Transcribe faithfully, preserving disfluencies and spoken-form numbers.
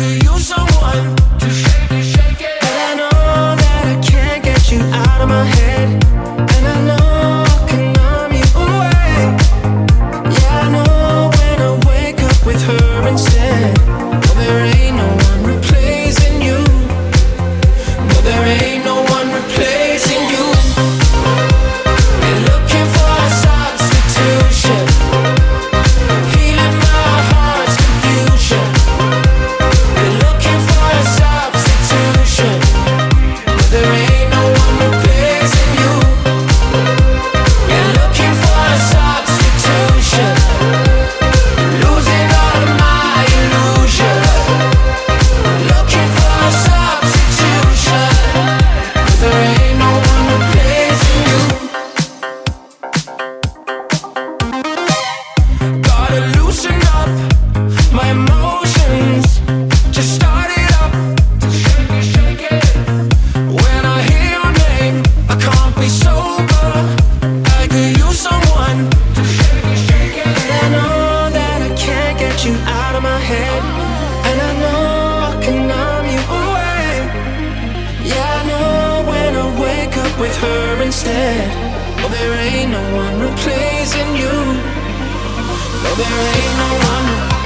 could use someone to shake it, shake it. And I know that I can't get you out of my head, and I know I can numb you away. Yeah, I know when I wake up with her instead. Well, there ain't no one replacing you. No, there ain't no one replacing you. They're looking for a substitution, healing my heart's confusion. They're looking for a substitution, but there ain't no one replacing you. They're looking for a substitution, losing all of my illusion. Looking for a substitution, but there ain't no one replacing you. Gotta loosen up my emotions, just start it up, shake it, shake it. When I hear your name, I can't be sober. I could use someone to shake it, shake it. And I know that I can't get you out of my head, and I know I can numb you away. Yeah, I know when I wake up with her instead. Well, there ain't no one replacing you. No, there ain't no one.